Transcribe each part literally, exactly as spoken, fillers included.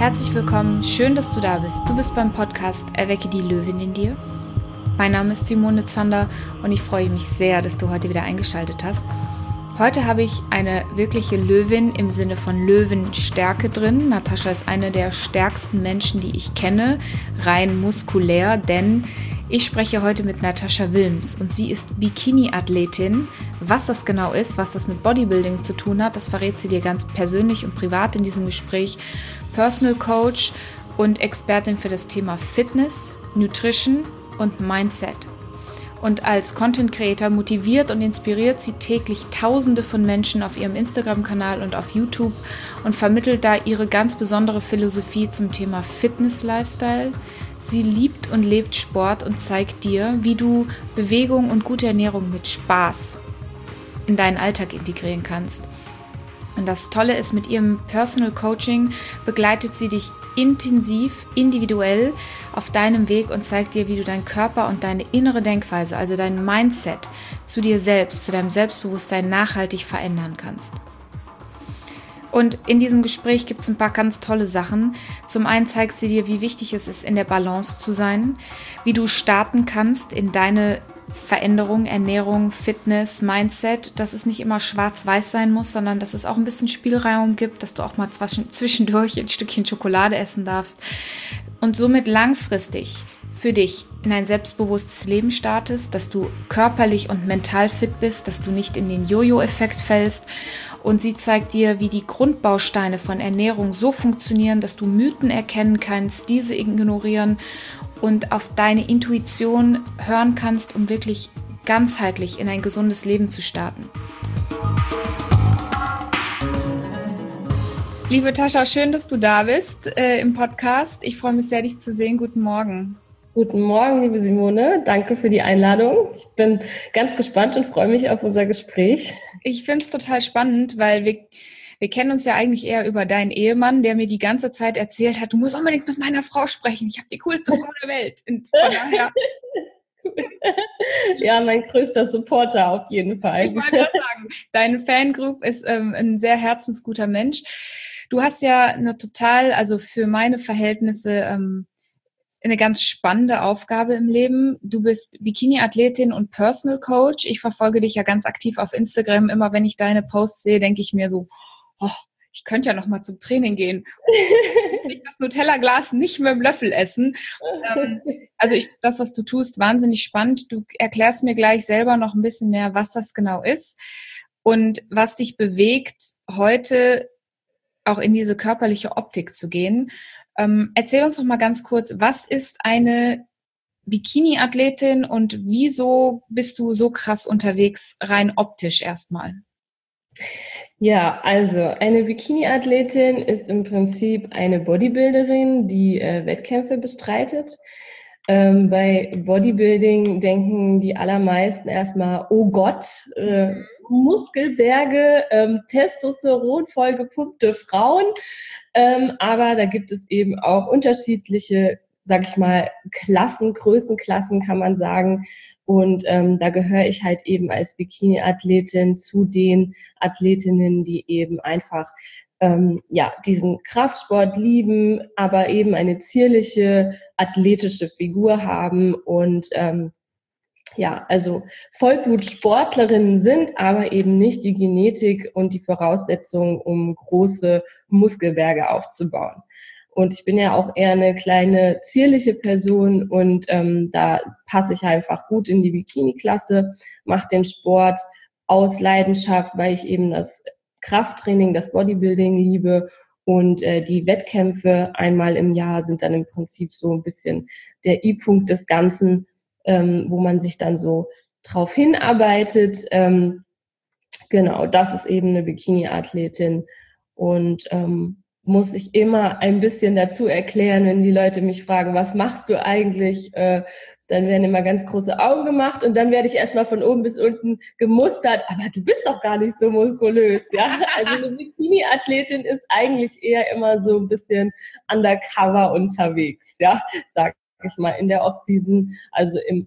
Herzlich willkommen, schön, dass du da bist. Du bist beim Podcast Erwecke die Löwin in dir. Mein Name ist Simone Zander und ich freue mich sehr, dass du heute wieder eingeschaltet hast. Heute habe ich eine wirkliche Löwin im Sinne von Löwenstärke drin. Natascha ist eine der stärksten Menschen, die ich kenne, rein muskulär, denn ich spreche heute mit Natascha Wilms und sie ist Bikini-Athletin. Was das genau ist, was das mit Bodybuilding zu tun hat, das verrät sie dir ganz persönlich und privat in diesem Gespräch. Personal Coach und Expertin für das Thema Fitness, Nutrition und Mindset. Und als Content Creator motiviert und inspiriert sie täglich Tausende von Menschen auf ihrem Instagram-Kanal und auf YouTube und vermittelt da ihre ganz besondere Philosophie zum Thema Fitness-Lifestyle. Sie liebt und lebt Sport und zeigt dir, wie du Bewegung und gute Ernährung mit Spaß in deinen Alltag integrieren kannst. Und das Tolle ist, mit ihrem Personal Coaching begleitet sie dich intensiv, individuell auf deinem Weg und zeigt dir, wie du deinen Körper und deine innere Denkweise, also dein Mindset zu dir selbst, zu deinem Selbstbewusstsein nachhaltig verändern kannst. Und in diesem Gespräch gibt es ein paar ganz tolle Sachen. Zum einen zeigt sie dir, wie wichtig es ist, in der Balance zu sein, wie du starten kannst in deine Veränderung, Ernährung, Fitness, Mindset, dass es nicht immer schwarz-weiß sein muss, sondern dass es auch ein bisschen Spielraum gibt, dass du auch mal zwischendurch ein Stückchen Schokolade essen darfst und somit langfristig für dich in ein selbstbewusstes Leben startest, dass du körperlich und mental fit bist, dass du nicht in den Jojo-Effekt fällst. Und sie zeigt dir, wie die Grundbausteine von Ernährung so funktionieren, dass du Mythen erkennen kannst, diese ignorieren und auf deine Intuition hören kannst, um wirklich ganzheitlich in ein gesundes Leben zu starten. Liebe Tascha, schön, dass du da bist äh, im Podcast. Ich freue mich sehr, dich zu sehen. Guten Morgen. Guten Morgen, liebe Simone. Danke für die Einladung. Ich bin ganz gespannt und freue mich auf unser Gespräch. Ich finde es total spannend, weil wir, wir kennen uns ja eigentlich eher über deinen Ehemann, der mir die ganze Zeit erzählt hat, du musst unbedingt mit meiner Frau sprechen. Ich habe die coolste Frau der Welt. Und von daher... Ja, mein größter Supporter auf jeden Fall. Ich wollte gerade sagen, deine Fangroup ist ähm, ein sehr herzensguter Mensch. Du hast ja eine total, also für meine Verhältnisse, ähm, eine ganz spannende Aufgabe im Leben. Du bist Bikini-Athletin und Personal Coach. Ich verfolge dich ja ganz aktiv auf Instagram. Immer wenn ich deine Posts sehe, denke ich mir so, oh, ich könnte ja noch mal zum Training gehen. Ich das Nutella-Glas nicht mit dem Löffel essen. Ähm, also ich, das, was du tust, wahnsinnig spannend. Du erklärst mir gleich selber noch ein bisschen mehr, was das genau ist und was dich bewegt, heute auch in diese körperliche Optik zu gehen. Ähm, erzähl uns doch mal ganz kurz, was ist eine Bikini-Athletin und wieso bist du so krass unterwegs, rein optisch erstmal? Ja, also eine Bikini-Athletin ist im Prinzip eine Bodybuilderin, die äh, Wettkämpfe bestreitet. Ähm, bei Bodybuilding denken die allermeisten erstmal, oh Gott, äh, Muskelberge, ähm, Testosteron voll gepumpte Frauen. Ähm, aber da gibt es eben auch unterschiedliche, sag ich mal, Klassen, Größenklassen kann man sagen. Und ähm, da gehöre ich halt eben als Bikini-Athletin zu den Athletinnen, die eben einfach ähm, ja diesen Kraftsport lieben, aber eben eine zierliche, athletische Figur haben und ähm, ja, also Vollblutsportlerinnen sind, aber eben nicht die Genetik und die Voraussetzungen, um große Muskelberge aufzubauen. Und ich bin ja auch eher eine kleine, zierliche Person und ähm, da passe ich einfach gut in die Bikini-Klasse, mache den Sport aus Leidenschaft, weil ich eben das Krafttraining, das Bodybuilding liebe und äh, die Wettkämpfe einmal im Jahr sind dann im Prinzip so ein bisschen der I-Punkt des Ganzen, ähm, wo man sich dann so drauf hinarbeitet. Ähm, genau, das ist eben eine Bikini-Athletin und ähm, muss ich immer ein bisschen dazu erklären, wenn die Leute mich fragen, was machst du eigentlich? Äh, dann werden immer ganz große Augen gemacht und dann werde ich erstmal von oben bis unten gemustert, aber du bist doch gar nicht so muskulös, ja? Also eine Bikini-Athletin ist eigentlich eher immer so ein bisschen undercover unterwegs, ja, sag ich mal, in der Off-Season, also im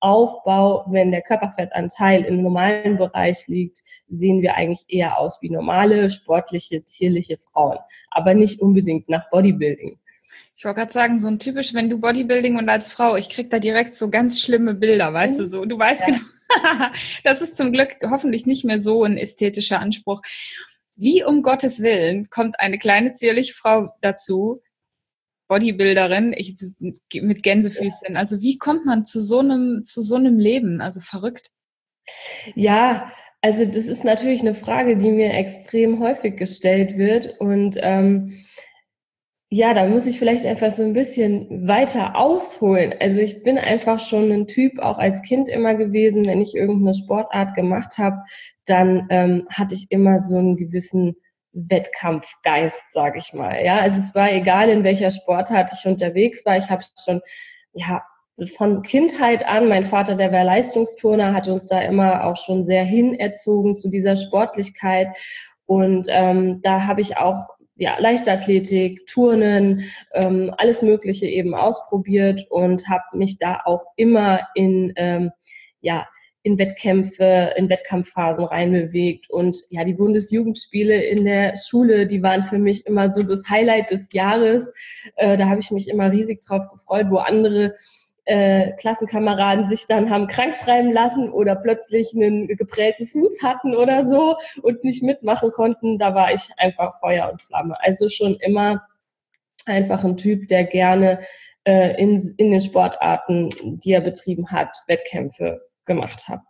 Muskelaufbau, wenn der Körperfettanteil im normalen Bereich liegt, sehen wir eigentlich eher aus wie normale, sportliche, zierliche Frauen, aber nicht unbedingt nach Bodybuilding. Ich wollte gerade sagen, so ein typisch, wenn du Bodybuilding und als Frau, ich krieg da direkt so ganz schlimme Bilder, weißt du so. Du weißt ja. Genau, das ist zum Glück hoffentlich nicht mehr so ein ästhetischer Anspruch. Wie um Gottes Willen kommt eine kleine zierliche Frau dazu, Bodybuilderin, ich, mit Gänsefüßchen. Also wie kommt man zu so einem, zu so einem Leben? Also verrückt. Ja, also das ist natürlich eine Frage, die mir extrem häufig gestellt wird und ähm, ja, da muss ich vielleicht einfach so ein bisschen weiter ausholen. Also ich bin einfach schon ein Typ, auch als Kind immer gewesen, wenn ich irgendeine Sportart gemacht habe, dann ähm, hatte ich immer so einen gewissen Wettkampfgeist, sage ich mal. Ja, also es war egal, in welcher Sportart ich unterwegs war. Ich habe schon, ja, von Kindheit an, mein Vater, der war Leistungsturner, hat uns da immer auch schon sehr hinerzogen zu dieser Sportlichkeit. Und ähm, da habe ich auch ja, Leichtathletik, Turnen, ähm, alles Mögliche eben ausprobiert und habe mich da auch immer in, ähm, ja, in Wettkämpfe, in Wettkampfphasen reinbewegt. Und ja, die Bundesjugendspiele in der Schule, die waren für mich immer so das Highlight des Jahres. Äh, da habe ich mich immer riesig drauf gefreut, wo andere Äh, Klassenkameraden sich dann haben krank schreiben lassen oder plötzlich einen geprellten Fuß hatten oder so und nicht mitmachen konnten, da war ich einfach Feuer und Flamme. Also schon immer einfach ein Typ, der gerne äh, in, in den Sportarten, die er betrieben hat, Wettkämpfe gemacht hat.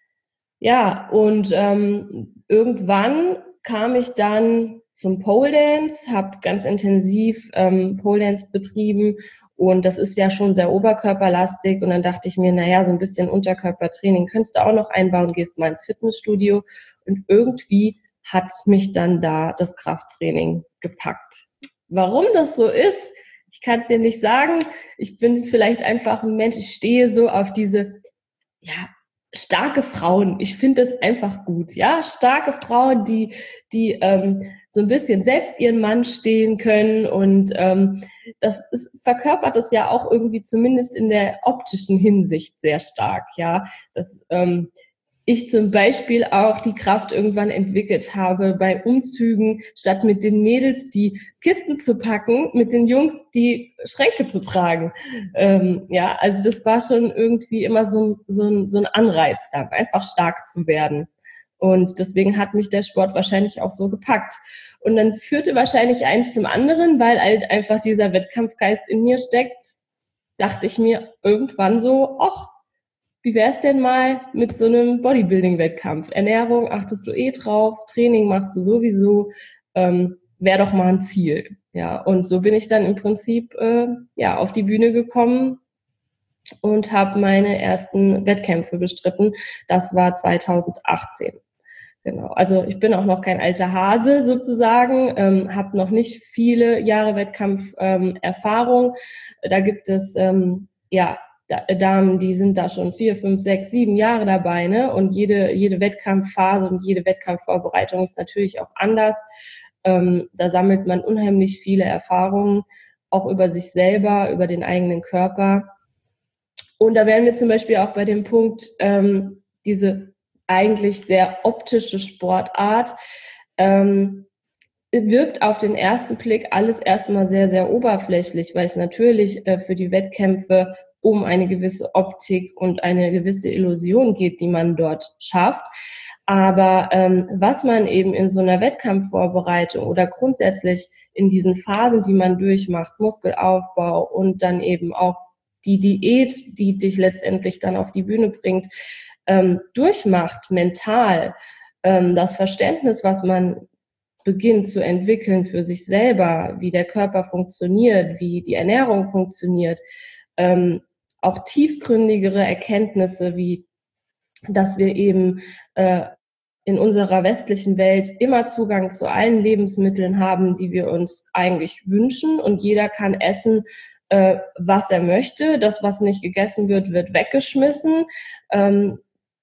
Ja, und ähm, irgendwann kam ich dann zum Pole Dance, habe ganz intensiv ähm, Pole Dance betrieben. Und das ist ja schon sehr oberkörperlastig. Und dann dachte ich mir, naja, so ein bisschen Unterkörpertraining könntest du auch noch einbauen, gehst mal ins Fitnessstudio. Und irgendwie hat mich dann da das Krafttraining gepackt. Warum das so ist, ich kann es dir nicht sagen. Ich bin vielleicht einfach ein Mensch, ich stehe so auf diese, ja, starke Frauen. Ich finde das einfach gut, ja, starke Frauen, die, die ähm, so ein bisschen selbst ihren Mann stehen können und ähm, das ist, verkörpert das ja auch irgendwie zumindest in der optischen Hinsicht sehr stark, ja, das ähm, ich zum Beispiel auch die Kraft irgendwann entwickelt habe, bei Umzügen statt mit den Mädels die Kisten zu packen, mit den Jungs die Schränke zu tragen. Ähm, ja, also das war schon irgendwie immer so ein, so ein, so ein Anreiz, da einfach stark zu werden. Und deswegen hat mich der Sport wahrscheinlich auch so gepackt. Und dann führte wahrscheinlich eins zum anderen, weil halt einfach dieser Wettkampfgeist in mir steckt, dachte ich mir irgendwann so, ach, wie wär's denn mal mit so einem Bodybuilding-Wettkampf? Ernährung achtest du eh drauf, Training machst du sowieso, ähm, wäre doch mal ein Ziel. Ja, und so bin ich dann im Prinzip äh, ja auf die Bühne gekommen und habe meine ersten Wettkämpfe bestritten. Das war zweitausendachtzehn. Genau. Also ich bin auch noch kein alter Hase sozusagen, ähm, habe noch nicht viele Jahre Wettkampferfahrung. Ähm, da gibt es ähm, ja Damen, die sind da schon vier, fünf, sechs, sieben Jahre dabei, ne? Und jede, jede Wettkampfphase und jede Wettkampfvorbereitung ist natürlich auch anders. Ähm, da sammelt man unheimlich viele Erfahrungen, auch über sich selber, über den eigenen Körper. Und da wären wir zum Beispiel auch bei dem Punkt, ähm, diese eigentlich sehr optische Sportart, ähm, wirkt auf den ersten Blick alles erstmal sehr, sehr oberflächlich, weil es natürlich äh, für die Wettkämpfe um eine gewisse Optik und eine gewisse Illusion geht, die man dort schafft. Aber ähm, was man eben in so einer Wettkampfvorbereitung oder grundsätzlich in diesen Phasen, die man durchmacht, Muskelaufbau und dann eben auch die Diät, die dich letztendlich dann auf die Bühne bringt, ähm, durchmacht, mental, ähm, das Verständnis, was man beginnt zu entwickeln für sich selber, wie der Körper funktioniert, wie die Ernährung funktioniert, ähm, auch tiefgründigere Erkenntnisse, wie dass wir eben äh, in unserer westlichen Welt immer Zugang zu allen Lebensmitteln haben, die wir uns eigentlich wünschen und jeder kann essen, äh, was er möchte. Das, was nicht gegessen wird, wird weggeschmissen. Ähm,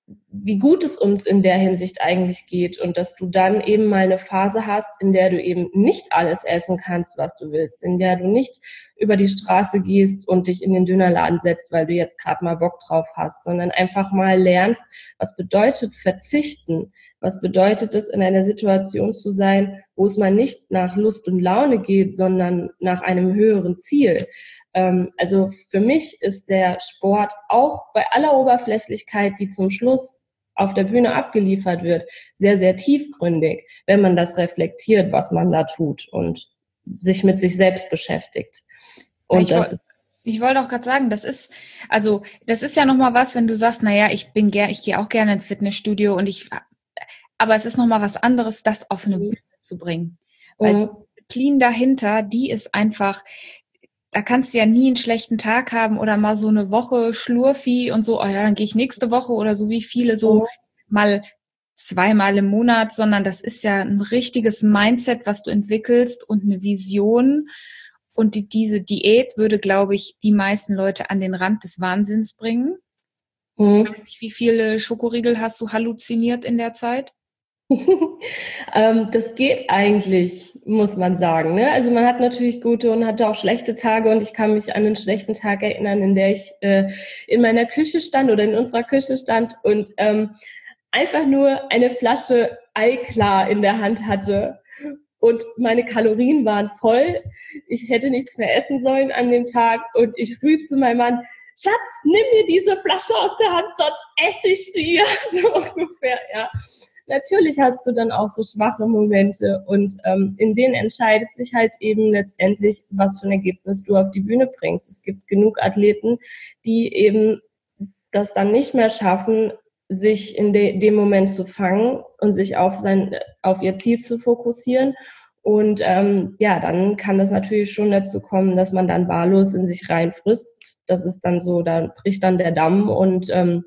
wie gut es uns in der Hinsicht eigentlich geht und dass du dann eben mal eine Phase hast, in der du eben nicht alles essen kannst, was du willst, in der du nicht über die Straße gehst und dich in den Dönerladen setzt, weil du jetzt gerade mal Bock drauf hast, sondern einfach mal lernst, was bedeutet verzichten, was bedeutet es, in einer Situation zu sein, wo es mal nicht nach Lust und Laune geht, sondern nach einem höheren Ziel. Also für mich ist der Sport auch bei aller Oberflächlichkeit, die zum Schluss auf der Bühne abgeliefert wird, sehr, sehr tiefgründig, wenn man das reflektiert, was man da tut und sich mit sich selbst beschäftigt. Und ich das, ich wollte auch gerade sagen, das ist, also das ist ja nochmal was, wenn du sagst, naja, ich bin gern, ich gehe auch gerne ins Fitnessstudio und ich, aber es ist nochmal was anderes, das auf eine mhm. Bühne zu bringen. Weil mhm. die Disziplin dahinter, die ist einfach, da kannst du ja nie einen schlechten Tag haben oder mal so eine Woche Schlurfi und so, oh ja, dann gehe ich nächste Woche oder so wie viele so oh. mal zweimal im Monat, sondern das ist ja ein richtiges Mindset, was du entwickelst und eine Vision. Und die, diese Diät würde, glaube ich, die meisten Leute an den Rand des Wahnsinns bringen. Mhm. Ich weiß nicht, wie viele Schokoriegel hast du halluziniert in der Zeit? ähm, das geht eigentlich, muss man sagen. Ne? Also man hat natürlich gute und hatte auch schlechte Tage und ich kann mich an einen schlechten Tag erinnern, in der ich äh, in meiner Küche stand oder in unserer Küche stand und ähm, einfach nur eine Flasche Eiklar in der Hand hatte und meine Kalorien waren voll. Ich hätte nichts mehr essen sollen an dem Tag und ich rief zu meinem Mann, Schatz, nimm mir diese Flasche aus der Hand, sonst esse ich sie. So ungefähr, ja. Natürlich hast du dann auch so schwache Momente und ähm, in denen entscheidet sich halt eben letztendlich, was für ein Ergebnis du auf die Bühne bringst. Es gibt genug Athleten, die eben das dann nicht mehr schaffen, sich in de- dem Moment zu fangen und sich auf sein, auf ihr Ziel zu fokussieren. Und ähm, ja, dann kann das natürlich schon dazu kommen, dass man dann wahllos in sich reinfrisst. Das ist dann so, da bricht dann der Damm und ähm,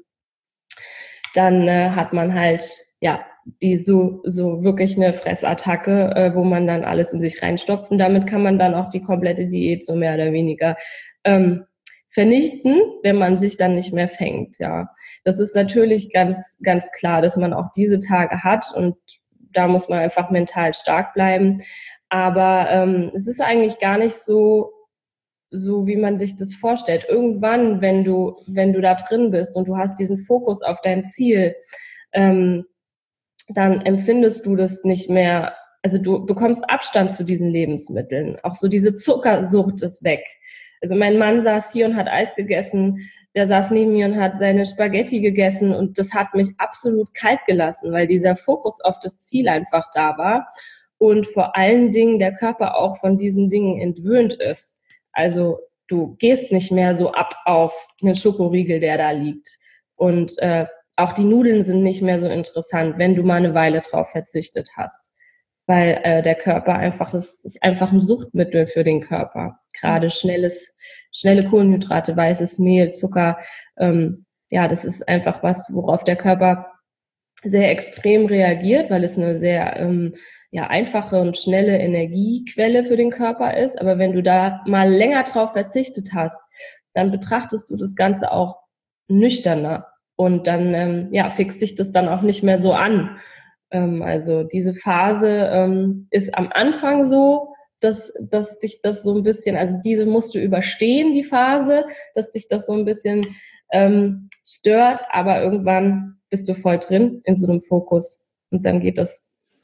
dann äh, hat man halt ja die so so wirklich eine Fressattacke, äh, wo man dann alles in sich reinstopft und damit kann man dann auch die komplette Diät so mehr oder weniger ähm, vernichten, wenn man sich dann nicht mehr fängt. Ja, das ist natürlich ganz ganz klar, dass man auch diese Tage hat und da muss man einfach mental stark bleiben. Aber ähm, es ist eigentlich gar nicht so so wie man sich das vorstellt. Irgendwann, wenn du, wenn du da drin bist und du hast diesen Fokus auf dein Ziel, ähm, dann empfindest du das nicht mehr, also du bekommst Abstand zu diesen Lebensmitteln. Auch so diese Zuckersucht ist weg. Also mein Mann saß hier und hat Eis gegessen, der saß neben mir und hat seine Spaghetti gegessen und das hat mich absolut kalt gelassen, weil dieser Fokus auf das Ziel einfach da war und vor allen Dingen der Körper auch von diesen Dingen entwöhnt ist. Also du gehst nicht mehr so ab auf einen Schokoriegel, der da liegt. Und äh, auch die Nudeln sind nicht mehr so interessant, wenn du mal eine Weile drauf verzichtet hast. Weil äh, der Körper einfach, das ist einfach ein Suchtmittel für den Körper. Gerade schnelles, schnelle Kohlenhydrate, weißes Mehl, Zucker, ähm, ja, das ist einfach was, worauf der Körper sehr extrem reagiert, weil es eine sehr ähm, ja, einfache und schnelle Energiequelle für den Körper ist. Aber wenn du da mal länger drauf verzichtet hast, dann betrachtest du das Ganze auch nüchterner und dann ähm, ja, fixt dich das dann auch nicht mehr so an. Ähm, also diese Phase ähm, ist am Anfang so, dass, dass dich das so ein bisschen, also diese musst du überstehen, die Phase, dass dich das so ein bisschen ähm, stört, aber irgendwann bist du voll drin in so einem Fokus und dann geht das.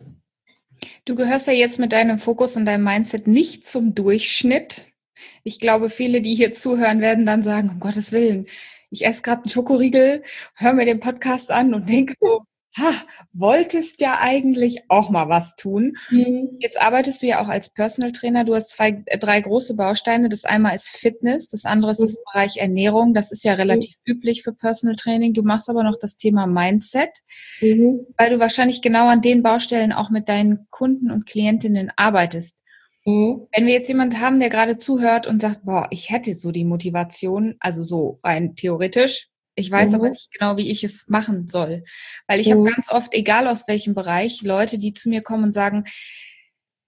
Du gehörst ja jetzt mit deinem Fokus und deinem Mindset nicht zum Durchschnitt. Ich glaube, viele, die hier zuhören, werden dann sagen, um Gottes Willen, ich esse gerade einen Schokoriegel, höre mir den Podcast an und denke so, ha, wolltest ja eigentlich auch mal was tun. Mhm. Jetzt arbeitest du ja auch als Personal Trainer. Du hast zwei, drei große Bausteine. Das einmal ist Fitness, das andere ist mhm. das Bereich Ernährung. Das ist ja relativ mhm. üblich für Personal Training. Du machst aber noch das Thema Mindset, mhm. weil du wahrscheinlich genau an den Baustellen auch mit deinen Kunden und Klientinnen arbeitest. Mhm. Wenn wir jetzt jemanden haben, der gerade zuhört und sagt, boah, ich hätte so die Motivation, also so rein theoretisch, ich weiß mhm. aber nicht genau, wie ich es machen soll. Weil ich mhm. habe ganz oft, egal aus welchem Bereich, Leute, die zu mir kommen und sagen,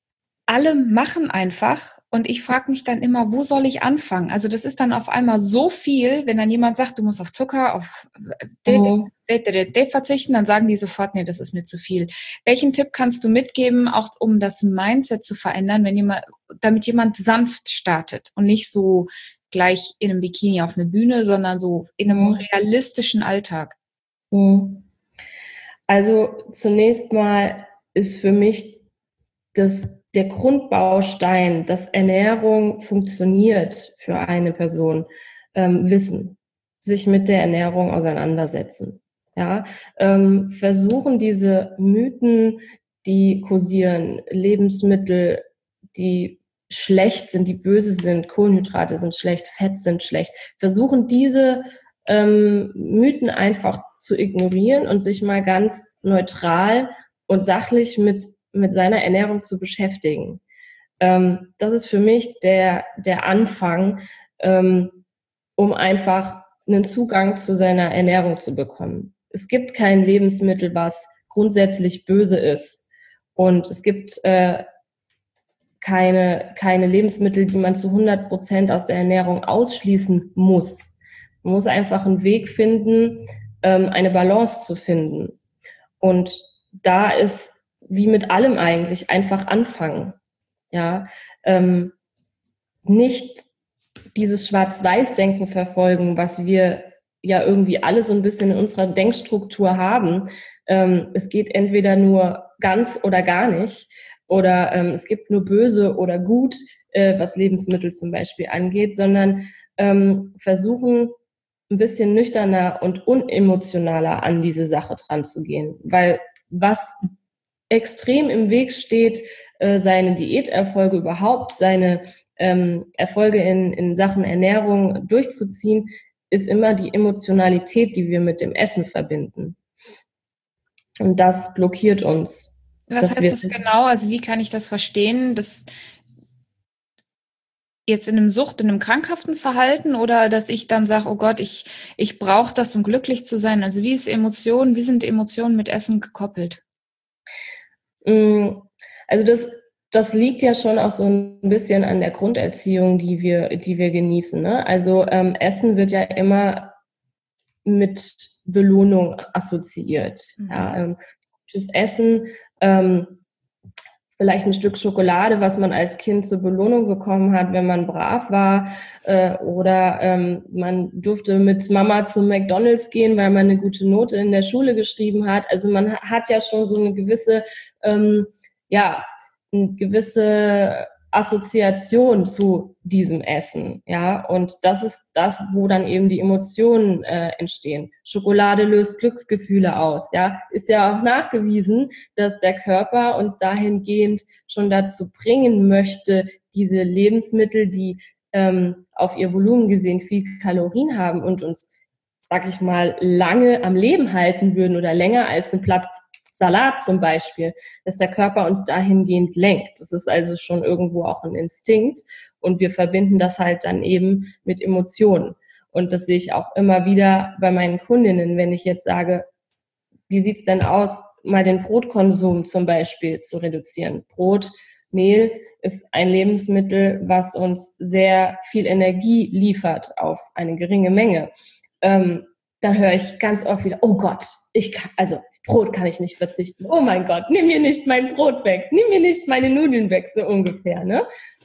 alle machen einfach und ich frage mich dann immer, wo soll ich anfangen? Also das ist dann auf einmal so viel, wenn dann jemand sagt, du musst auf Zucker, auf D, Mhm. D, D, D, D verzichten, dann sagen die sofort, nee, das ist mir zu viel. Welchen Tipp kannst du mitgeben, auch um das Mindset zu verändern, wenn jemand, damit jemand sanft startet und nicht so gleich in einem Bikini auf eine Bühne, sondern so in einem Mhm. realistischen Alltag? Mhm. Also zunächst mal ist für mich das, der Grundbaustein, dass Ernährung funktioniert für eine Person, ähm, Wissen, sich mit der Ernährung auseinandersetzen. Ja, ähm, versuchen diese Mythen, die kursieren, Lebensmittel, die schlecht sind, die böse sind, Kohlenhydrate sind schlecht, Fett sind schlecht, versuchen diese ähm, Mythen einfach zu ignorieren und sich mal ganz neutral und sachlich mit, mit seiner Ernährung zu beschäftigen. Ähm, das ist für mich der, der Anfang, ähm, um einfach einen Zugang zu seiner Ernährung zu bekommen. Es gibt kein Lebensmittel, was grundsätzlich böse ist. Und es gibt äh, keine, keine Lebensmittel, die man zu hundert Prozent aus der Ernährung ausschließen muss. Man muss einfach einen Weg finden, ähm, eine Balance zu finden. Und da ist, wie mit allem eigentlich, einfach anfangen. Ja, ähm, nicht dieses Schwarz-Weiß-Denken verfolgen, was wir ja irgendwie alle so ein bisschen in unserer Denkstruktur haben. Ähm, es geht entweder nur ganz oder gar nicht. Oder ähm, es gibt nur böse oder gut, äh, was Lebensmittel zum Beispiel angeht, sondern ähm, versuchen, ein bisschen nüchterner und unemotionaler an diese Sache dran zu gehen. Weil was extrem im Weg steht, äh, seine Diäterfolge überhaupt, seine ähm, Erfolge in, in Sachen Ernährung durchzuziehen, ist immer die Emotionalität, die wir mit dem Essen verbinden. Und das blockiert uns, Was dass heißt wir das genau? Also wie kann ich das verstehen? Das jetzt in einem Sucht, in einem krankhaften Verhalten oder dass ich dann sage, oh Gott, ich, ich brauche das, um glücklich zu sein. Also wie ist Emotionen, wie sind Emotionen mit Essen gekoppelt? Also das, das liegt ja schon auch so ein bisschen an der Grunderziehung, die wir, die wir genießen. Ne? Also ähm, Essen wird ja immer mit Belohnung assoziiert. Ja, Mhm. ähm, fürs Essen, ähm, vielleicht ein Stück Schokolade, was man als Kind zur Belohnung bekommen hat, wenn man brav war, äh, oder ähm, man durfte mit Mama zum McDonald's gehen, weil man eine gute Note in der Schule geschrieben hat. Also man hat ja schon so eine gewisse, ähm, ja, eine gewisse Assoziation zu diesem Essen, ja, und das ist das, wo dann eben die Emotionen äh, entstehen. Schokolade löst Glücksgefühle aus, ja, ist ja auch nachgewiesen, dass der Körper uns dahingehend schon dazu bringen möchte, diese Lebensmittel, die ähm, auf ihr Volumen gesehen viel Kalorien haben und uns, sag ich mal, lange am Leben halten würden oder länger als ein Blatt Salat zum Beispiel, dass der Körper uns dahingehend lenkt. Das ist also schon irgendwo auch ein Instinkt und wir verbinden das halt dann eben mit Emotionen. Und das sehe ich auch immer wieder bei meinen Kundinnen, wenn ich jetzt sage, wie sieht's denn aus, mal den Brotkonsum zum Beispiel zu reduzieren. Brot, Mehl ist ein Lebensmittel, was uns sehr viel Energie liefert auf eine geringe Menge. Ähm, dann höre ich ganz oft wieder, oh Gott, ich kann, also Brot kann ich nicht verzichten. Oh mein Gott, nimm mir nicht mein Brot weg, nimm mir nicht meine Nudeln weg, so ungefähr, ne?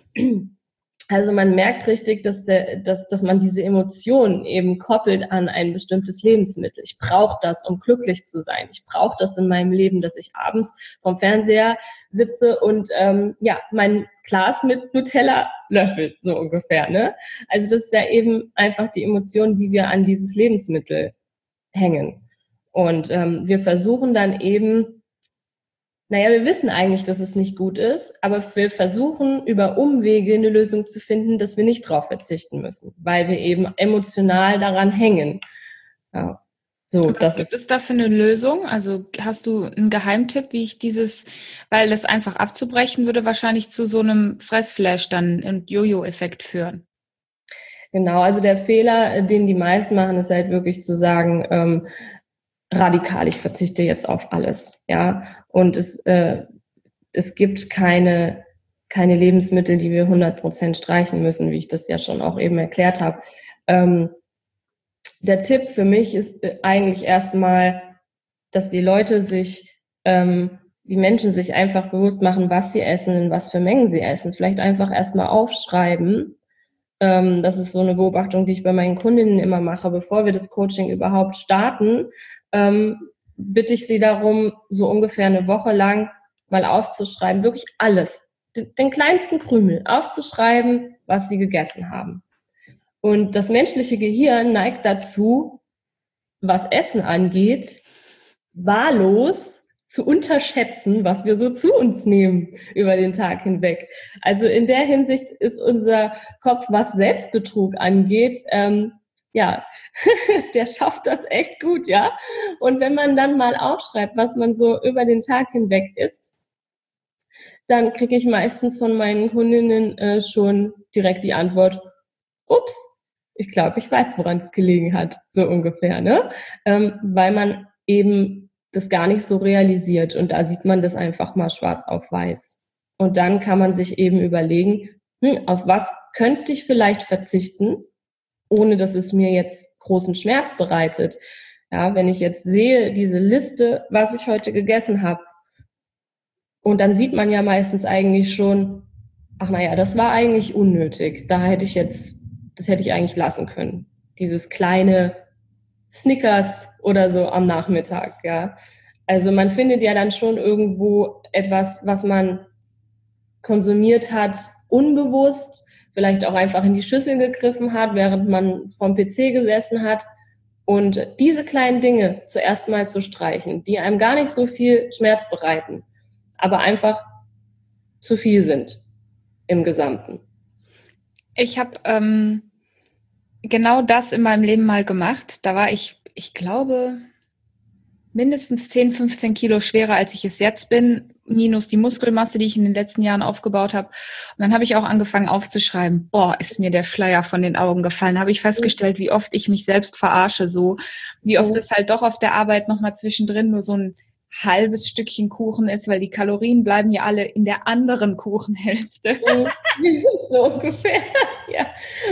Also man merkt richtig, dass, der, dass, dass man diese Emotionen eben koppelt an ein bestimmtes Lebensmittel. Ich brauche das, um glücklich zu sein. Ich brauche das in meinem Leben, dass ich abends vom Fernseher sitze und ähm, ja mein Glas mit Nutella löffelt, so ungefähr. Ne? Also das ist ja eben einfach die Emotion, die wir an dieses Lebensmittel hängen. Und ähm, wir versuchen dann eben, naja, wir wissen eigentlich, dass es nicht gut ist, aber wir versuchen über Umwege eine Lösung zu finden, dass wir nicht drauf verzichten müssen, weil wir eben emotional daran hängen. Ja, so, Was das gibt ist. es da für eine Lösung? Also hast du einen Geheimtipp, wie ich dieses, weil das einfach abzubrechen würde wahrscheinlich zu so einem Fressflash dann und Jojo-Effekt führen. Genau, also der Fehler, den die meisten machen, ist halt wirklich zu sagen, ähm, radikal, ich verzichte jetzt auf alles, ja. Und es, äh, es gibt keine, keine Lebensmittel, die wir hundert Prozent streichen müssen, wie ich das ja schon auch eben erklärt habe. Ähm, der Tipp für mich ist eigentlich erstmal, dass die Leute sich, ähm, die Menschen sich einfach bewusst machen, was sie essen, in was für Mengen sie essen. Vielleicht einfach erstmal aufschreiben. Ähm, das ist so eine Beobachtung, die ich bei meinen Kundinnen immer mache. Bevor wir das Coaching überhaupt starten, ähm, bitte ich sie darum, so ungefähr eine Woche lang mal aufzuschreiben, wirklich alles, den kleinsten Krümel aufzuschreiben, was sie gegessen haben. Und das menschliche Gehirn neigt dazu, was Essen angeht, wahllos zu unterschätzen, was wir so zu uns nehmen über den Tag hinweg. Also in der Hinsicht ist unser Kopf, was Selbstbetrug angeht, ähm, ja, der schafft das echt gut, ja. Und wenn man dann mal aufschreibt, was man so über den Tag hinweg isst, dann kriege ich meistens von meinen Kundinnen äh, schon direkt die Antwort, ups, ich glaube, ich weiß, woran es gelegen hat, so ungefähr, ne? Ähm, weil man eben das gar nicht so realisiert und da sieht man das einfach mal schwarz auf weiß. Und dann kann man sich eben überlegen, hm, auf was könnte ich vielleicht verzichten, ohne dass es mir jetzt großen Schmerz bereitet. Ja, wenn ich jetzt sehe, diese Liste, was ich heute gegessen habe, und dann sieht man ja meistens eigentlich schon, ach naja, das war eigentlich unnötig. Da hätte ich jetzt, das hätte ich eigentlich lassen können. Dieses kleine Snickers oder so am Nachmittag, ja. Also man findet ja dann schon irgendwo etwas, was man konsumiert hat, unbewusst, vielleicht auch einfach in die Schüssel gegriffen hat, während man vom P C gesessen hat. Und diese kleinen Dinge zuerst mal zu streichen, die einem gar nicht so viel Schmerz bereiten, aber einfach zu viel sind im Gesamten. Ich habe ähm, genau das in meinem Leben mal gemacht. Da war ich, ich glaube, mindestens zehn, fünfzehn Kilo schwerer, als ich es jetzt bin, minus die Muskelmasse, die ich in den letzten Jahren aufgebaut habe. Und dann habe ich auch angefangen aufzuschreiben, boah, ist mir der Schleier von den Augen gefallen. Habe ich festgestellt, wie oft ich mich selbst verarsche, so wie oft es halt doch auf der Arbeit nochmal zwischendrin nur so ein halbes Stückchen Kuchen ist, weil die Kalorien bleiben ja alle in der anderen Kuchenhälfte. So ungefähr, ja.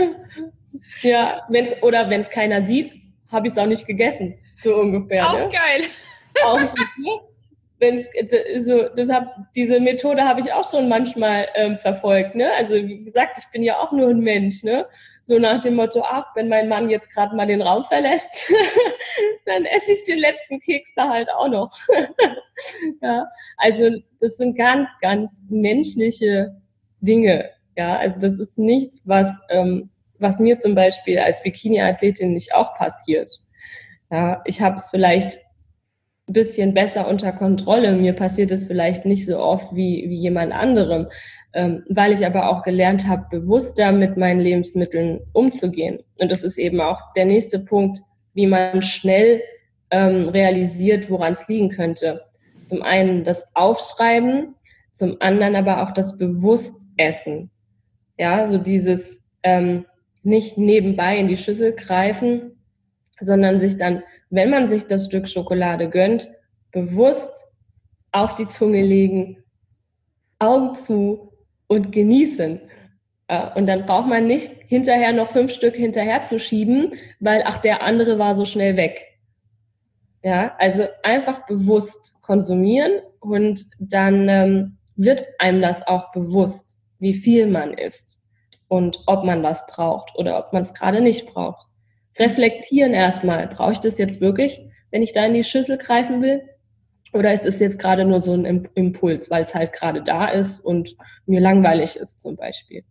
Ja, wenn's, oder wenn es keiner sieht, habe ich es auch nicht gegessen. So ungefähr. Auch ne? geil. Auch wenn's, so, das hab, diese Methode habe ich auch schon manchmal ähm, verfolgt. Ne? Also wie gesagt, ich bin ja auch nur ein Mensch. Ne? So nach dem Motto, ach, wenn mein Mann jetzt gerade mal den Raum verlässt, dann esse ich den letzten Keks da halt auch noch. Ja, also das sind ganz, ganz menschliche Dinge. Ja, also das ist nichts, was, ähm, was mir zum Beispiel als Bikini-Athletin nicht auch passiert. Ja, ich habe es vielleicht ein bisschen besser unter Kontrolle. Mir passiert es vielleicht nicht so oft wie, wie jemand anderem, ähm, weil ich aber auch gelernt habe, bewusster mit meinen Lebensmitteln umzugehen. Und das ist eben auch der nächste Punkt, wie man schnell ähm, realisiert, woran es liegen könnte. Zum einen das Aufschreiben, zum anderen aber auch das Bewusstessen. Ja, so dieses ähm, nicht nebenbei in die Schüssel greifen, sondern sich dann, wenn man sich das Stück Schokolade gönnt, bewusst auf die Zunge legen, Augen zu und genießen. Und dann braucht man nicht hinterher noch fünf Stück hinterher zu schieben, weil, ach, der andere war so schnell weg. Ja, also einfach bewusst konsumieren und dann ähm, wird einem das auch bewusst, wie viel man isst und ob man was braucht oder ob man es gerade nicht braucht. Reflektieren erstmal, brauche ich das jetzt wirklich, wenn ich da in die Schüssel greifen will? Oder ist es jetzt gerade nur so ein Impuls, weil es halt gerade da ist und mir langweilig ist zum Beispiel?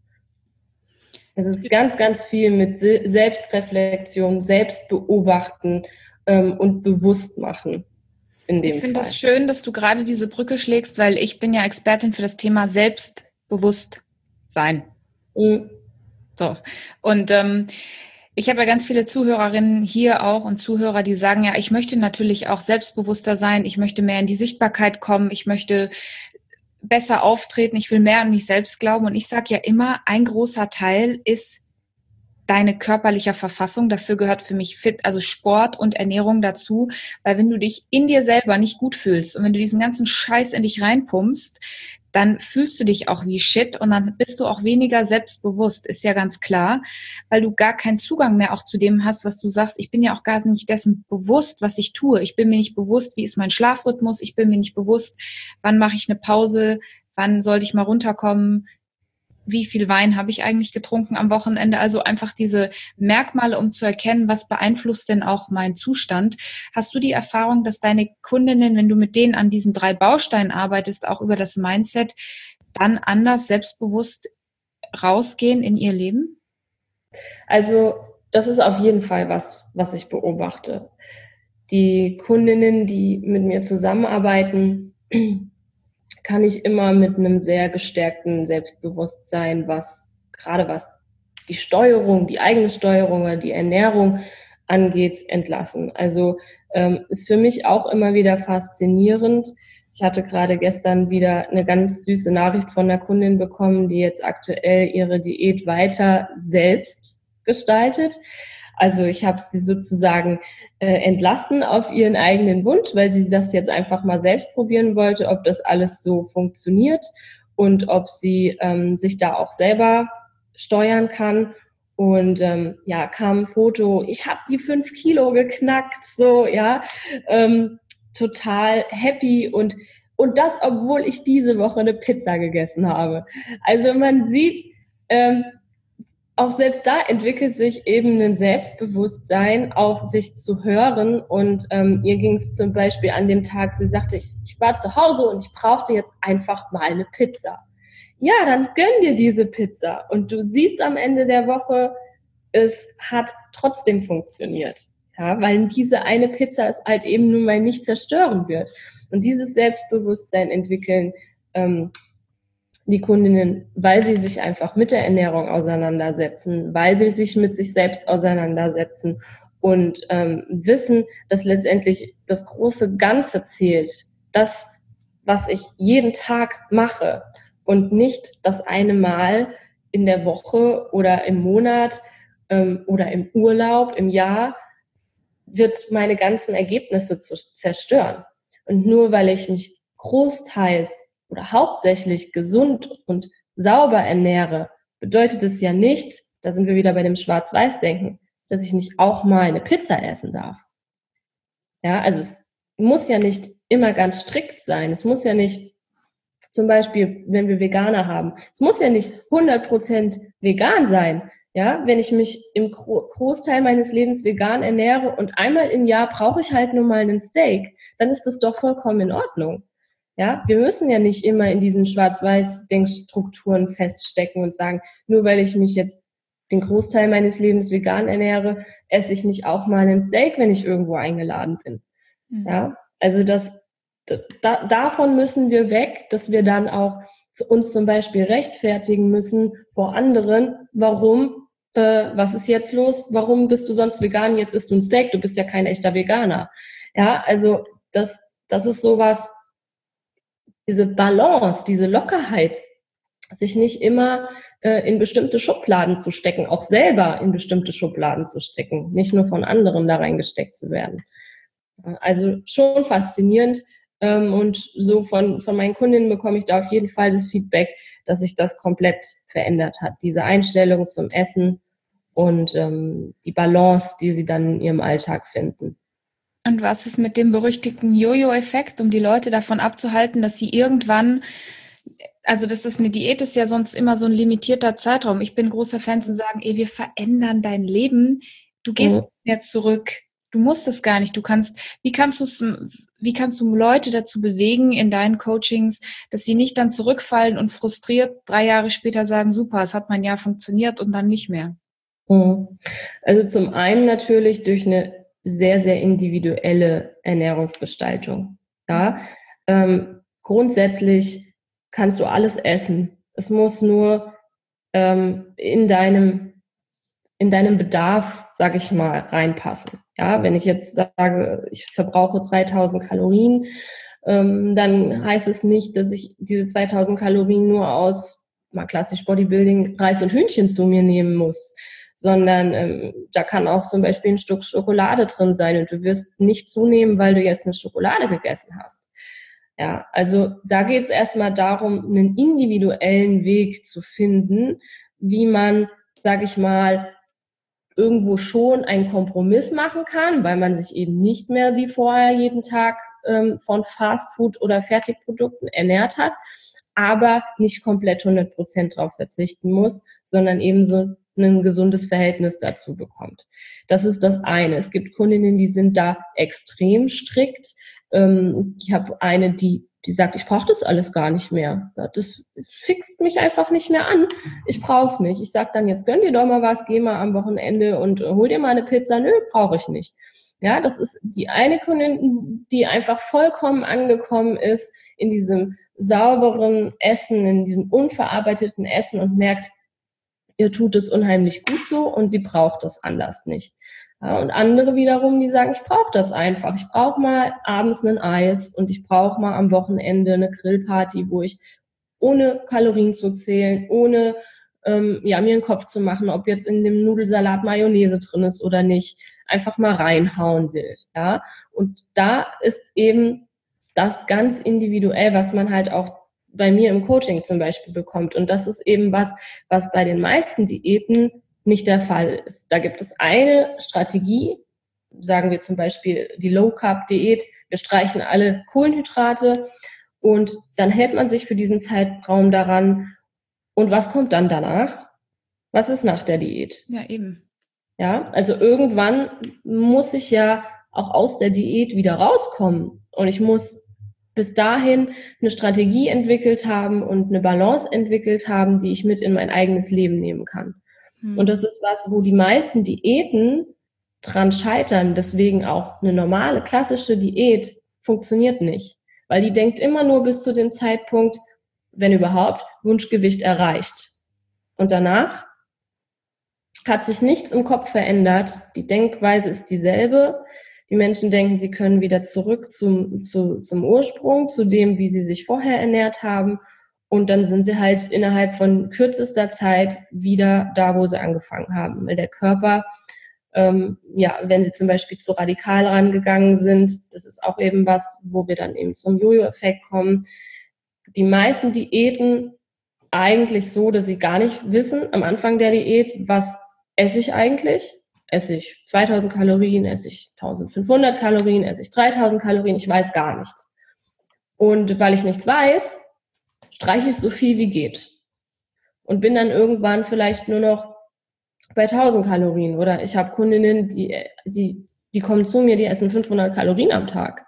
Es ist ganz, ganz viel mit Selbstreflexion, Selbstbeobachten ähm, und Bewusstmachen. In dem ich finde das schön, dass du gerade diese Brücke schlägst, weil ich bin ja Expertin für das Thema Selbstbewusstsein. Mhm. So. Und ähm, ich habe ja ganz viele Zuhörerinnen hier auch und Zuhörer, die sagen, ja, ich möchte natürlich auch selbstbewusster sein, ich möchte mehr in die Sichtbarkeit kommen, ich möchte besser auftreten, ich will mehr an mich selbst glauben. Und ich sage ja immer, ein großer Teil ist deine körperliche Verfassung. Dafür gehört für mich fit, also Sport und Ernährung dazu, weil wenn du dich in dir selber nicht gut fühlst und wenn du diesen ganzen Scheiß in dich reinpumpst, dann fühlst du dich auch wie Shit und dann bist du auch weniger selbstbewusst, ist ja ganz klar, weil du gar keinen Zugang mehr auch zu dem hast, was du sagst. Ich bin ja auch gar nicht dessen bewusst, was ich tue. Ich bin mir nicht bewusst, wie ist mein Schlafrhythmus. Ich bin mir nicht bewusst, wann mache ich eine Pause, wann sollte ich mal runterkommen, wie viel Wein habe ich eigentlich getrunken am Wochenende. Also einfach diese Merkmale, um zu erkennen, was beeinflusst denn auch meinen Zustand. Hast du die Erfahrung, dass deine Kundinnen, wenn du mit denen an diesen drei Bausteinen arbeitest, auch über das Mindset, dann anders selbstbewusst rausgehen in ihr Leben? Also das ist auf jeden Fall was, was ich beobachte. Die Kundinnen, die mit mir zusammenarbeiten, kann ich immer mit einem sehr gestärkten Selbstbewusstsein, was gerade was die Steuerung, die eigene Steuerung oder die Ernährung angeht, entlassen. Also ähm, ist für mich auch immer wieder faszinierend. Ich hatte gerade gestern wieder eine ganz süße Nachricht von einer Kundin bekommen, die jetzt aktuell ihre Diät weiter selbst gestaltet. Also ich habe sie sozusagen äh, entlassen auf ihren eigenen Wunsch, weil sie das jetzt einfach mal selbst probieren wollte, ob das alles so funktioniert und ob sie ähm, sich da auch selber steuern kann. Und ähm, ja, kam ein Foto, ich habe die fünf Kilo geknackt, so, ja, ähm, total happy und und das, obwohl ich diese Woche eine Pizza gegessen habe. Also man sieht, ähm, auch selbst da entwickelt sich eben ein Selbstbewusstsein, auf sich zu hören. Und ähm, ihr ging es zum Beispiel an dem Tag, sie sagte, ich, ich war zu Hause und ich brauchte jetzt einfach mal eine Pizza. Ja, dann gönn dir diese Pizza. Und du siehst am Ende der Woche, es hat trotzdem funktioniert. Ja, weil diese eine Pizza es halt eben nun mal nicht zerstören wird. Und dieses Selbstbewusstsein entwickeln ähm, die Kundinnen, weil sie sich einfach mit der Ernährung auseinandersetzen, weil sie sich mit sich selbst auseinandersetzen und ähm, wissen, dass letztendlich das große Ganze zählt, das, was ich jeden Tag mache und nicht das eine Mal in der Woche oder im Monat ähm, oder im Urlaub, im Jahr, wird meine ganzen Ergebnisse zu zerstören. Und nur weil ich mich großteils oder hauptsächlich gesund und sauber ernähre, bedeutet es ja nicht, da sind wir wieder bei dem Schwarz-Weiß-Denken, dass ich nicht auch mal eine Pizza essen darf. Ja, also es muss ja nicht immer ganz strikt sein. Es muss ja nicht, zum Beispiel, wenn wir Veganer haben, es muss ja nicht hundert Prozent vegan sein. Ja, wenn ich mich im Großteil meines Lebens vegan ernähre und einmal im Jahr brauche ich halt nur mal einen Steak, dann ist das doch vollkommen in Ordnung. Ja, wir müssen ja nicht immer in diesen Schwarz-Weiß-Denkstrukturen feststecken und sagen, nur weil ich mich jetzt den Großteil meines Lebens vegan ernähre, esse ich nicht auch mal einen Steak, wenn ich irgendwo eingeladen bin. Mhm. Ja, also das, da, davon müssen wir weg, dass wir dann auch uns zum Beispiel rechtfertigen müssen vor anderen, warum, äh, was ist jetzt los, warum bist du sonst vegan, jetzt isst du ein Steak, du bist ja kein echter Veganer. Ja, also das, das ist sowas, diese Balance, diese Lockerheit, sich nicht immer äh, in bestimmte Schubladen zu stecken, auch selber in bestimmte Schubladen zu stecken, nicht nur von anderen da reingesteckt zu werden. Also schon faszinierend. Ähm, und so von, von meinen Kundinnen bekomme ich da auf jeden Fall das Feedback, dass sich das komplett verändert hat. Diese Einstellung zum Essen und ähm, die Balance, die sie dann in ihrem Alltag finden. Und was ist mit dem berüchtigten Jojo-Effekt, um die Leute davon abzuhalten, dass sie irgendwann, also das ist eine Diät, ist ja sonst immer so ein limitierter Zeitraum. Ich bin großer Fan zu sagen, ey, wir verändern dein Leben. Du gehst mhm. nicht mehr zurück. Du musst es gar nicht. Du kannst, wie kannst du es, wie kannst du Leute dazu bewegen in deinen Coachings, dass sie nicht dann zurückfallen und frustriert drei Jahre später sagen, super, es hat mein Jahr funktioniert und dann nicht mehr? Also zum einen natürlich durch eine sehr, sehr individuelle Ernährungsgestaltung. Ja, ähm, grundsätzlich kannst du alles essen. Es muss nur ähm, in deinem in deinem Bedarf, sage ich mal, reinpassen. Ja, wenn ich jetzt sage, ich verbrauche zweitausend Kalorien, ähm, dann heißt es nicht, dass ich diese zweitausend Kalorien nur aus, mal klassisch Bodybuilding, Reis und Hühnchen zu mir nehmen muss, sondern ähm, da kann auch zum Beispiel ein Stück Schokolade drin sein und du wirst nicht zunehmen, weil du jetzt eine Schokolade gegessen hast. Ja, also da geht es erstmal darum, einen individuellen Weg zu finden, wie man, sag ich mal, irgendwo schon einen Kompromiss machen kann, weil man sich eben nicht mehr wie vorher jeden Tag ähm, von Fastfood oder Fertigprodukten ernährt hat, aber nicht komplett hundert Prozent drauf verzichten muss, sondern eben so ein gesundes Verhältnis dazu bekommt. Das ist das eine. Es gibt Kundinnen, die sind da extrem strikt. Ähm, ich habe eine, die die sagt, ich brauche das alles gar nicht mehr. Das fixt mich einfach nicht mehr an. Ich brauche es nicht. Ich sage dann, jetzt gönn dir doch mal was, geh mal am Wochenende und hol dir mal eine Pizza. Nö, brauche ich nicht. Ja, das ist die eine Kundin, die einfach vollkommen angekommen ist in diesem sauberen Essen, in diesem unverarbeiteten Essen und merkt, ihr tut es unheimlich gut so und sie braucht das anders nicht. Ja, und andere wiederum, die sagen, ich brauche das einfach. Ich brauche mal abends ein Eis und ich brauche mal am Wochenende eine Grillparty, wo ich ohne Kalorien zu zählen, ohne ähm, ja, mir den Kopf zu machen, ob jetzt in dem Nudelsalat Mayonnaise drin ist oder nicht, einfach mal reinhauen will. Ja? Und da ist eben das ganz individuell, was man halt auch bei mir im Coaching zum Beispiel bekommt. Und das ist eben was, was bei den meisten Diäten nicht der Fall ist. Da gibt es eine Strategie, sagen wir zum Beispiel die Low-Carb-Diät, wir streichen alle Kohlenhydrate und dann hält man sich für diesen Zeitraum daran. Und was kommt dann danach? Was ist nach der Diät? Ja, eben. Ja, also irgendwann muss ich ja auch aus der Diät wieder rauskommen und ich muss bis dahin eine Strategie entwickelt haben und eine Balance entwickelt haben, die ich mit in mein eigenes Leben nehmen kann. Hm. Und das ist was, wo die meisten Diäten dran scheitern. Deswegen auch eine normale, klassische Diät funktioniert nicht. Weil die denkt immer nur bis zu dem Zeitpunkt, wenn überhaupt, Wunschgewicht erreicht. Und danach hat sich nichts im Kopf verändert. Die Denkweise ist dieselbe. Die Menschen denken, sie können wieder zurück zum, zu, zum Ursprung, zu dem, wie sie sich vorher ernährt haben. Und dann sind sie halt innerhalb von kürzester Zeit wieder da, wo sie angefangen haben. Weil der Körper, ähm, ja, wenn sie zum Beispiel zu radikal rangegangen sind, das ist auch eben was, wo wir dann eben zum Jojo-Effekt kommen. Die meisten Diäten eigentlich so, dass sie gar nicht wissen am Anfang der Diät, was esse ich eigentlich? Esse ich zweitausend Kalorien, esse ich eintausendfünfhundert Kalorien, esse ich dreitausend Kalorien, ich weiß gar nichts. Und weil ich nichts weiß, streiche ich so viel wie geht. Und bin dann irgendwann vielleicht nur noch bei tausend Kalorien. Oder ich habe Kundinnen, die, die, die kommen zu mir, die essen fünfhundert Kalorien am Tag.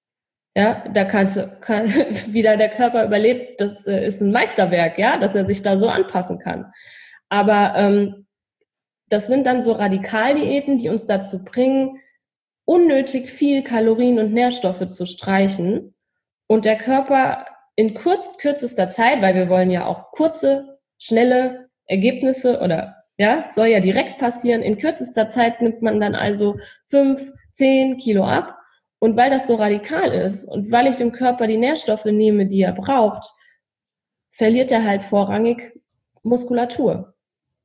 Ja, da kannst du, kann, wieder der Körper überlebt, das ist ein Meisterwerk, ja, dass er sich da so anpassen kann. Aber ähm, das sind dann so Radikaldiäten, die uns dazu bringen, unnötig viel Kalorien und Nährstoffe zu streichen. Und der Körper in kurz, kürzester Zeit, weil wir wollen ja auch kurze, schnelle Ergebnisse oder ja, es soll ja direkt passieren, in kürzester Zeit nimmt man dann also fünf, zehn Kilo ab. Und weil das so radikal ist und weil ich dem Körper die Nährstoffe nehme, die er braucht, verliert er halt vorrangig Muskulatur.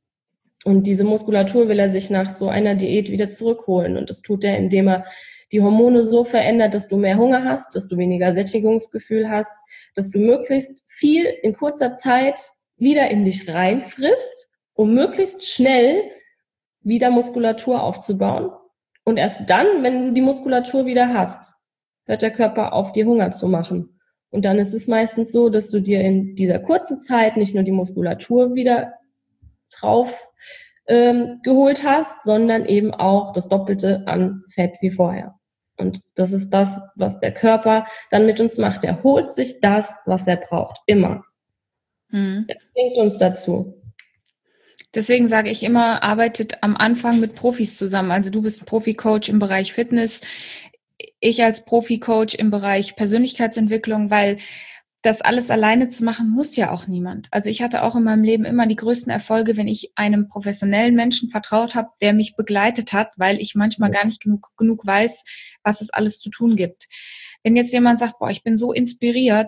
Und diese Muskulatur will er sich nach so einer Diät wieder zurückholen. Und das tut er, indem er die Hormone so verändert, dass du mehr Hunger hast, dass du weniger Sättigungsgefühl hast, dass du möglichst viel in kurzer Zeit wieder in dich reinfrisst, um möglichst schnell wieder Muskulatur aufzubauen. Und erst dann, wenn du die Muskulatur wieder hast, hört der Körper auf, dir Hunger zu machen. Und dann ist es meistens so, dass du dir in dieser kurzen Zeit nicht nur die Muskulatur wieder drauf ähm, geholt hast, sondern eben auch das Doppelte an Fett wie vorher. Und das ist das, was der Körper dann mit uns macht. Er holt sich das, was er braucht, immer. Hm. Er bringt uns dazu. Deswegen sage ich immer, arbeitet am Anfang mit Profis zusammen. Also du bist Profi-Coach im Bereich Fitness, ich als Profi-Coach im Bereich Persönlichkeitsentwicklung, weil das alles alleine zu machen, muss ja auch niemand. Also ich hatte auch in meinem Leben immer die größten Erfolge, wenn ich einem professionellen Menschen vertraut habe, der mich begleitet hat, weil ich manchmal gar nicht genug, genug weiß, was es alles zu tun gibt. Wenn jetzt jemand sagt, boah, ich bin so inspiriert,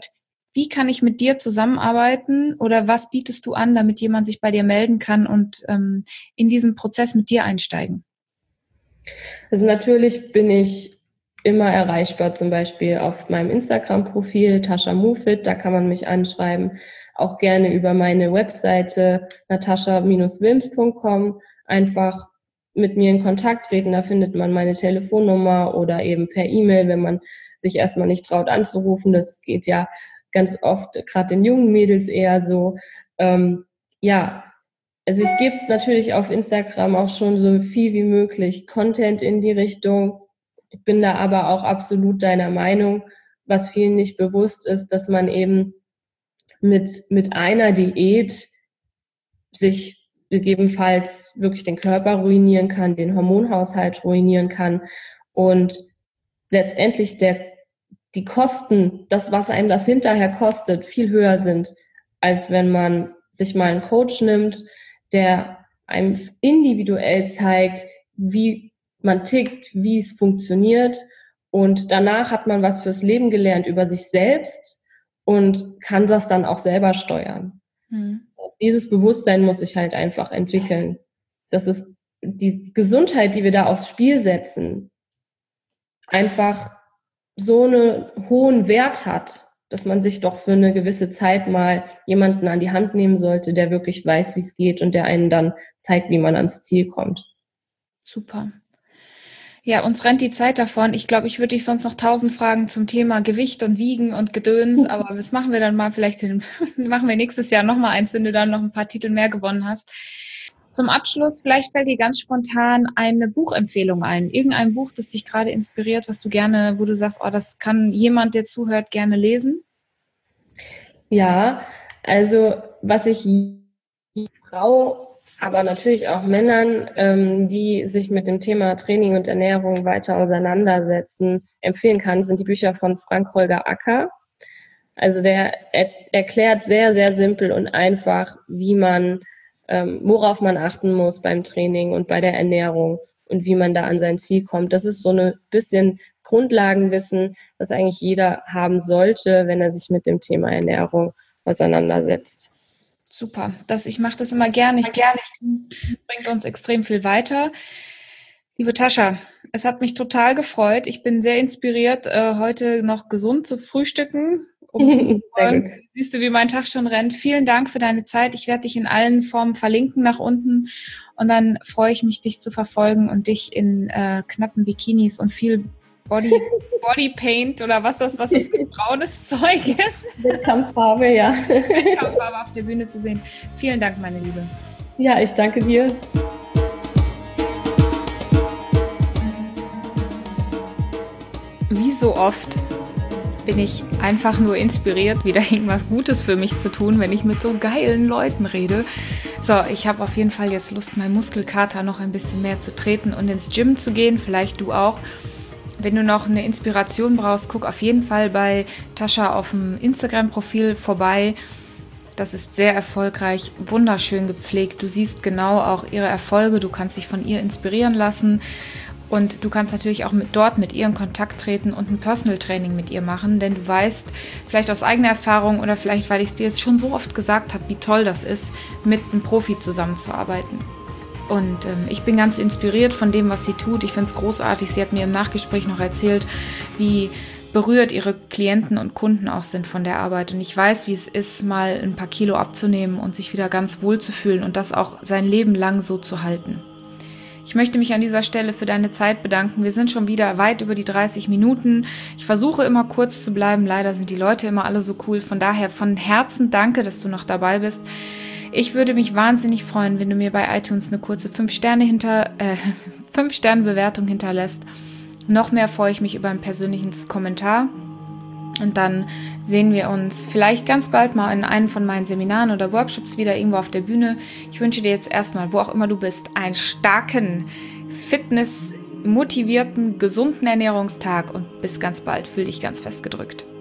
wie kann ich mit dir zusammenarbeiten oder was bietest du an, damit jemand sich bei dir melden kann und ähm, in diesen Prozess mit dir einsteigen? Also natürlich bin ich immer erreichbar, zum Beispiel auf meinem Instagram-Profil Tascha Mufit, da kann man mich anschreiben, auch gerne über meine Webseite natascha Bindestrich wilms Punkt com einfach mit mir in Kontakt treten, da findet man meine Telefonnummer oder eben per E-Mail, wenn man sich erstmal nicht traut anzurufen, das geht ja ganz oft, gerade den jungen Mädels eher so, ähm, ja, also ich gebe natürlich auf Instagram auch schon so viel wie möglich Content in die Richtung. Ich bin da aber auch absolut deiner Meinung, was vielen nicht bewusst ist, dass man eben mit, mit einer Diät sich gegebenenfalls wirklich den Körper ruinieren kann, den Hormonhaushalt ruinieren kann und letztendlich der, die Kosten, das, was einem das hinterher kostet, viel höher sind, als wenn man sich mal einen Coach nimmt, der einem individuell zeigt, wie man tickt, wie es funktioniert. Und danach hat man was fürs Leben gelernt über sich selbst und kann das dann auch selber steuern. Mhm. Dieses Bewusstsein muss sich halt einfach entwickeln. Das ist die Gesundheit, die wir da aufs Spiel setzen, einfach so einen hohen Wert hat, dass man sich doch für eine gewisse Zeit mal jemanden an die Hand nehmen sollte, der wirklich weiß, wie es geht und der einen dann zeigt, wie man ans Ziel kommt. Super. Ja, uns rennt die Zeit davon. Ich glaube, ich würde dich sonst noch tausend Fragen zum Thema Gewicht und Wiegen und Gedöns, aber das machen wir dann mal vielleicht, in, machen wir nächstes Jahr nochmal eins, wenn du dann noch ein paar Titel mehr gewonnen hast. Zum Abschluss, vielleicht fällt dir ganz spontan eine Buchempfehlung ein. Irgendein Buch, das dich gerade inspiriert, was du gerne, wo du sagst, oh, das kann jemand, der zuhört, gerne lesen? Ja, also was ich Frau, aber natürlich auch Männern, ähm, die sich mit dem Thema Training und Ernährung weiter auseinandersetzen, empfehlen kann, sind die Bücher von Frank-Holger Acker. Also der er, erklärt sehr, sehr simpel und einfach, wie man Ähm, worauf man achten muss beim Training und bei der Ernährung und wie man da an sein Ziel kommt. Das ist so ein bisschen Grundlagenwissen, das eigentlich jeder haben sollte, wenn er sich mit dem Thema Ernährung auseinandersetzt. Super, das, ich mache das immer gerne. Ich gerne, bringt uns extrem viel weiter. Liebe Tascha, es hat mich total gefreut. Ich bin sehr inspiriert, äh, heute noch gesund zu frühstücken. Um Sehr gut. Siehst du, wie mein Tag schon rennt. Vielen Dank für deine Zeit. Ich werde dich in allen Formen verlinken nach unten und dann freue ich mich, dich zu verfolgen und dich in äh, knappen Bikinis und viel Body, Body Paint oder was das, was das für braunes Zeug ist. Wettkampffarbe, ja. Wettkampffarbe auf der Bühne zu sehen. Vielen Dank, meine Liebe. Ja, ich danke dir. Wie so oft bin ich einfach nur inspiriert, wieder irgendwas Gutes für mich zu tun, wenn ich mit so geilen Leuten rede. So, ich habe auf jeden Fall jetzt Lust, meinen Muskelkater noch ein bisschen mehr zu treten und ins Gym zu gehen, vielleicht du auch. Wenn du noch eine Inspiration brauchst, guck auf jeden Fall bei Tascha auf dem Instagram-Profil vorbei. Das ist sehr erfolgreich, wunderschön gepflegt. Du siehst genau auch ihre Erfolge, du kannst dich von ihr inspirieren lassen. Und du kannst natürlich auch mit, dort mit ihr in Kontakt treten und ein Personal Training mit ihr machen, denn du weißt, vielleicht aus eigener Erfahrung oder vielleicht, weil ich es dir jetzt schon so oft gesagt habe, wie toll das ist, mit einem Profi zusammenzuarbeiten. Und ähm, ich bin ganz inspiriert von dem, was sie tut. Ich finde es großartig. Sie hat mir im Nachgespräch noch erzählt, wie berührt ihre Klienten und Kunden auch sind von der Arbeit. Und ich weiß, wie es ist, mal ein paar Kilo abzunehmen und sich wieder ganz wohl zu fühlen und das auch sein Leben lang so zu halten. Ich möchte mich an dieser Stelle für deine Zeit bedanken. Wir sind schon wieder weit über die dreißig Minuten. Ich versuche immer kurz zu bleiben. Leider sind die Leute immer alle so cool. Von daher von Herzen danke, dass du noch dabei bist. Ich würde mich wahnsinnig freuen, wenn du mir bei iTunes eine kurze fünf Sterne hinter, äh, fünf Sterne Bewertung hinterlässt. Noch mehr freue ich mich über ein persönliches Kommentar. Und dann sehen wir uns vielleicht ganz bald mal in einem von meinen Seminaren oder Workshops wieder irgendwo auf der Bühne. Ich wünsche dir jetzt erstmal, wo auch immer du bist, einen starken, fitnessmotivierten, gesunden Ernährungstag und bis ganz bald. Fühl dich ganz fest gedrückt.